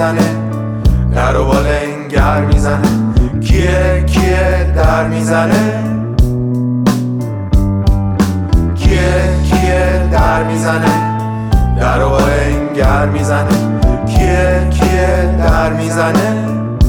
میزنه، در و بالنگر میزنه. کیه در میزنه؟ کیه در میزنه، در و بالنگر میزنه. کیه در میزنه؟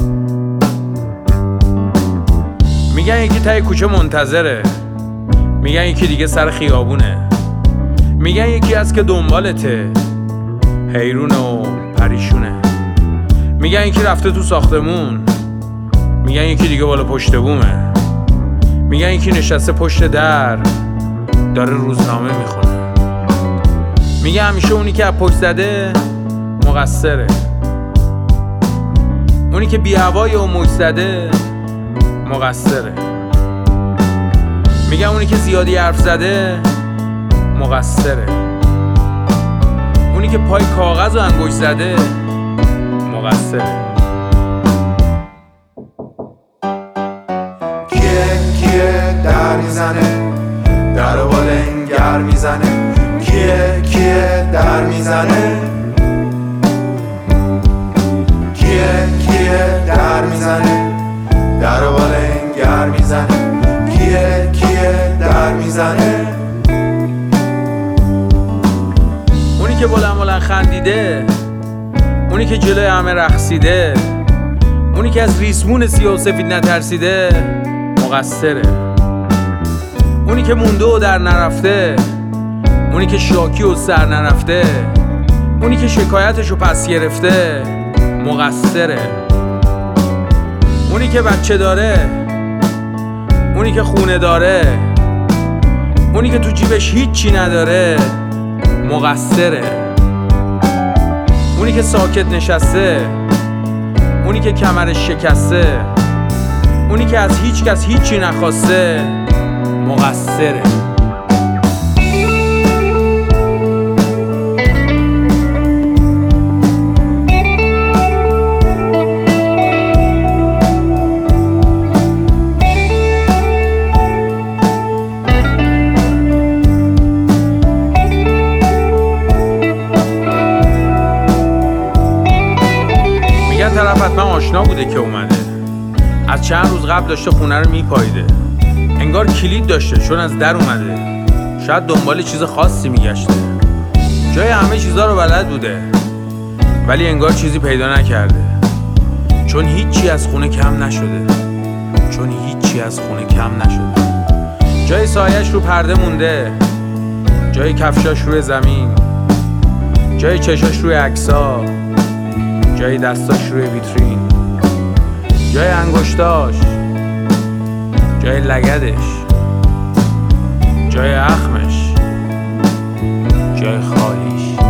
میگن یکی تای کوچه منتظره، میگن یکی دیگه سر خیابونه، میگن یکی هست که دنبالته، حیرون و پریشونه. میگن یکی رفته تو ساختمون، میگن یکی دیگه بالا پشت بومه. میگن یکی نشسته پشت در داره روزنامه میخونه. میگه همیشه اونی که از پشت زده مقصره، اونی که بی هوای و موج زده مقصره. میگن اونی که زیادی حرف زده مقصره، اونی که پای کاغذ و انگشت زده مقصره. کیه در میزنه، در و بالنگر میزنه. کیه در میزنه؟ کیه در میزنه، در و بالنگر میزنه. کیه در میزنه؟ اونی که بلند خندیده، اونی که جلوی همه رقصیده، اونی که از ریسمون سیاه و سفید نترسیده مقصره. اونی که مونده و در نرفته، اونی که شاکی و سر نرفته، اونی که شکایتشو پس گرفته مقصره. اونی که بچه داره، اونی که خونه داره، اونی که تو جیبش هیچی نداره مقصره. اونی که ساکت نشسته، اونی که کمرش شکسته، اونی که از هیچ کس هیچی نخواسته مقصره. طرف حتما آشنا بوده که اومده، از چند روز قبل داشته خونه رو میپاییده، انگار کلید داشته چون از در اومده، شاید دنبال چیز خاصی میگشته، جای همه چیزا رو بلد بوده ولی انگار چیزی پیدا نکرده، چون هیچی از خونه کم نشده، چون هیچی از خونه کم نشده. جای سایش رو پرده مونده، جای کفشاش روی زمین، جای چشاش روی عکسا، جای دستاش روی ویترین، جای انگشتاش، جای لگدش، جای اخمش، جای خالیش.